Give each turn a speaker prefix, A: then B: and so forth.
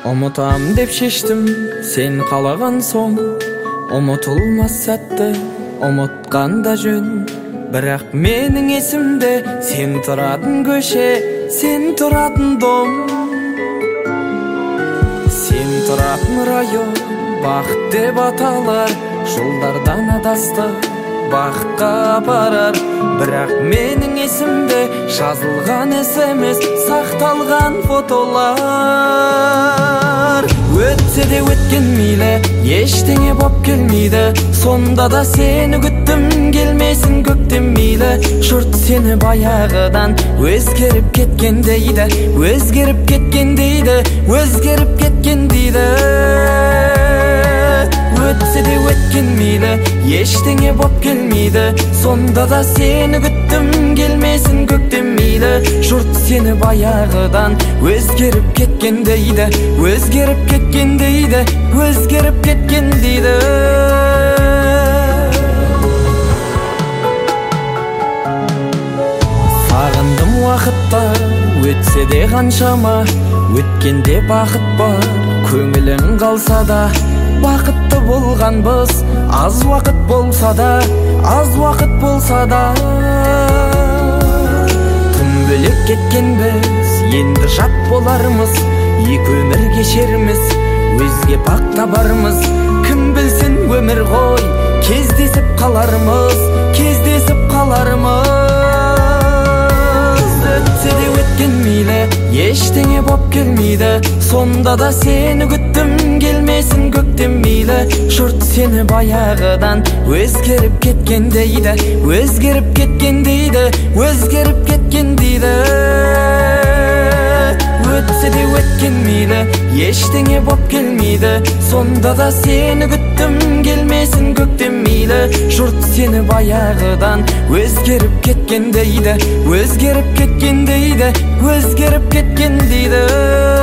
A: Ұмытам деп шештім, сен қалаған соң. Ұмытылмас сәтті ұмытқанда жөн. Бірақ менің есімде сен тұратын көше, сен тұратын дом, сен тұратын район. Бақыт деп аталар, жолдардан адасты, бақытқа апарар. Бірақ менің есімде жазылған SMS, сақталған фотолар. Өтсе де өткен мейлі, ештеңе боп келмейді. Сонда да сені күттім, келмесін көктем мейлі. Жұрт сені баяғыдан өзгеріп кеткен дейді, өзгеріп кеткен дейді, өзгеріп кеткен дейді. Өтсе де өткен мейлі, ештеңе боп келмейді. Сонда да сені күттім, келмесін көктем мейлі. Жұрт сені баяғыдан өзгеріп кеткен дейді, өзгеріп кеткен дейді, өзгеріп кеткен дейді. Сағындым уақытта, өтсе де қаншама, өткенде бақыт бар, көңілің қалса да. Бақытты болғанбыз, аз уақыт болса да, аз уақыт болса да. Тым бөлек кеткенбіз, енді жат болармыз. Екі өмір кешерміз, өзге бақ табармыз. Кім білсін өмір ғой, кездесіп қалармыз, кездесіп қалармыз. Өтсе де өткен мейлі, ештеңе боп келмейді. Сонда да сені күттім, келмесін көктем мейлі. Жұрт сені баяғыдан өзгеріп кеткен дейді, өзгеріп кеткен дейді, өзгеріп кеткен дейді. Өтсе де өткен мейлі, ештеңе боп келмейді. Сонда да сені күттім, келмесін көктем мейлі. Жұрт сені баяғыдан өзгеріп кеткен дейді, өзгеріп кеткен дейді, өзгеріп кеткен дейді.